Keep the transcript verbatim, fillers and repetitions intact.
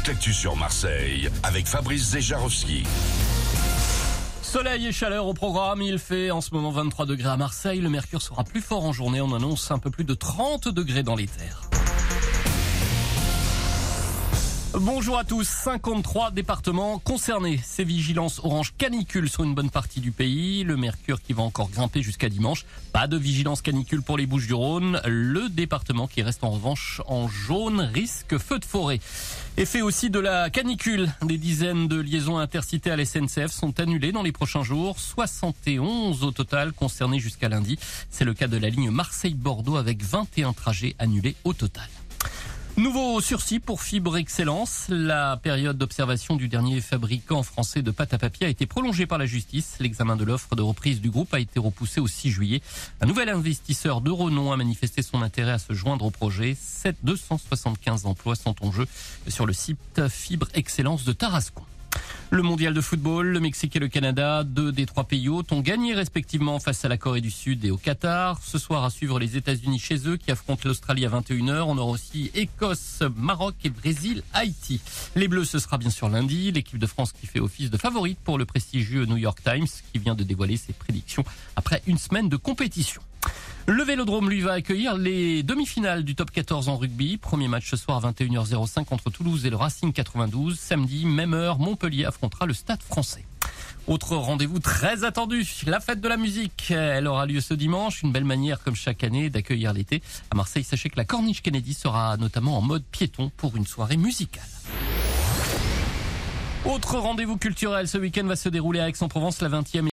toute l'actu sur Marseille avec Fabrice Zejarowski. Soleil et chaleur au programme, il fait en ce moment vingt-trois degrés à Marseille, le mercure sera plus fort en journée, on annonce un peu plus de trente degrés dans les terres. Bonjour à tous, cinquante-trois départements concernés. Ces vigilances orange canicule sur une bonne partie du pays. Le mercure qui va encore grimper jusqu'à dimanche. Pas de vigilance canicule pour les Bouches-du-Rhône. Le département qui reste en revanche en jaune risque feu de forêt. Effet aussi de la canicule. Des dizaines de liaisons intercités à la S N C F sont annulées dans les prochains jours. soixante et onze au total concernés jusqu'à lundi. C'est le cas de la ligne Marseille-Bordeaux avec vingt et un trajets annulés au total. Nouveau sursis pour Fibre Excellence. La période d'observation du dernier fabricant français de pâte à papier a été prolongée par la justice. L'examen de l'offre de reprise du groupe a été repoussé au six juillet. Un nouvel investisseur de renom a manifesté son intérêt à se joindre au projet. deux cent soixante-quinze emplois sont en jeu sur le site Fibre Excellence de Tarascon. Le mondial de football, le Mexique et le Canada, deux des trois pays hôtes ont gagné respectivement face à la Corée du Sud et au Qatar. Ce soir à suivre les États-Unis chez eux qui affrontent l'Australie à vingt et une heures. On aura aussi Écosse, Maroc et Brésil, Haïti. Les Bleus, ce sera bien sûr lundi. L'équipe de France qui fait office de favorite pour le prestigieux New York Times qui vient de dévoiler ses prédictions après une semaine de compétition. Le Vélodrome, lui, va accueillir les demi-finales du top quatorze en rugby. Premier match ce soir à vingt et une heures cinq entre Toulouse et le Racing quatre-vingt-douze. Samedi, même heure, Montpellier affrontera le Stade Français. Autre rendez-vous très attendu, la fête de la musique. Elle aura lieu ce dimanche, une belle manière comme chaque année d'accueillir l'été. À Marseille, sachez que la Corniche Kennedy sera notamment en mode piéton pour une soirée musicale. Autre rendez-vous culturel, ce week-end va se dérouler à Aix-en-Provence, la vingtième